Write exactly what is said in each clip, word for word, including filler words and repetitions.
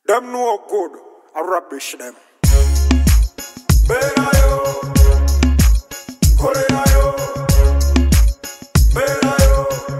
Them no good, I rubbish them. Better yo, Korea yo, better yo,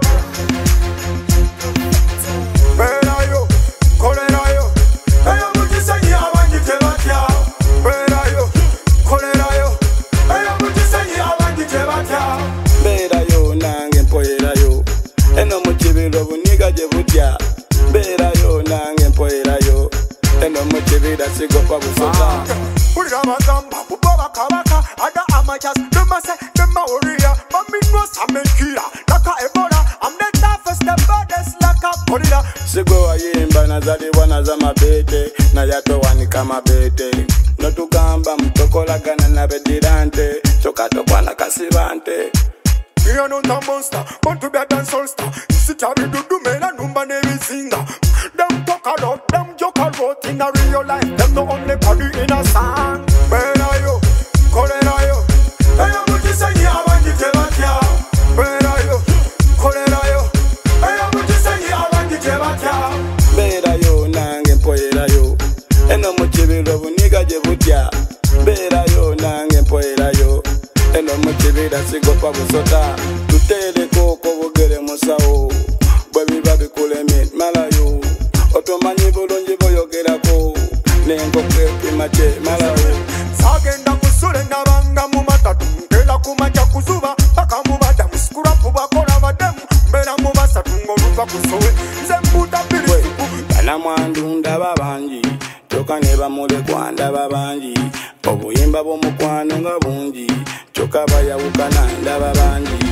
better yo, Korea yo. Hey yo, muji sanyi awanyi tebatya. Better yo, Korea yo. Hey yo, muji sanyi awanyi tebatya. Better yo, nange mpoyera yo. Eno mukibiro buniga gye butya. Beera yo nange mpoyera yo. Eno mukibira sigopa busota. Pulira bagamba buboba kabaka. Ada amachas, dema se, dema warrior. Mami no samekira, laka ebola. I'm the toughest, the baddest, laka gorilla. Sigwe wayimba nazaliwa naza mabete. Na yato wanika mabete. Notugamba mtokolagana na bedirante. Chokatokwana kasibante. You know the monster, want to be a dancehall star. Sit a do do me na number never singer. Them talk a lot, them joke a lot in a real life. Them no only body in a song. Where are you? Korea yo. Hey yo, muji sanyi awanyi tebatya. Where are you? Korea yo. Hey yo, muji sanyi awanyi tebatya. Beera yo nange mpoyera yo. Eno mukibiro buniga gye butya. Beera yo nange mpoyera yo. Eno mukibira sigopa busota. Tutereko ko bugere musawo. Bwe biba bikuleme malayo. Otomanyi bulungi boyogerako. Nengoke pimache malayo. Sagenda kusule nabanga mu matatu. Nkela kumacha kuzuba paka mu badamu. Skurapu bakola bademu. Mbera mu basatu ngoluva kusowe. Nze mbuta pili suku. Bana mwandu ndaba bangi. Choka ne bamule kwanda babangi. Obuyimba bw'omukwano nga bungi. Choka bayawukana ndaba bangi.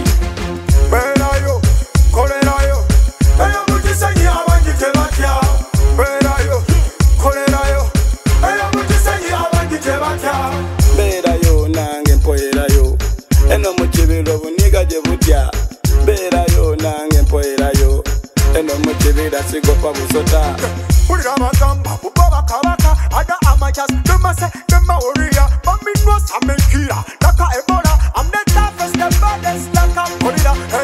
Beera yo, Korea yo. Hey yo, muji sanyi awanyi tebatya. Beera yo, Korea yo. Hey yo, muji sanyi awanyi tebatya. Beera yo nange mpoyera yo. Eno mukibiro buniga gye butya. Beera yo nange mpoyera yo. Eno mukibira sigopa busota. Pulira bagamba buboba kabaka. Ada amachas, dema se, dema warrior. Mami no samekira, laka ebola. I'm the toughest, the baddest, laka gorilla.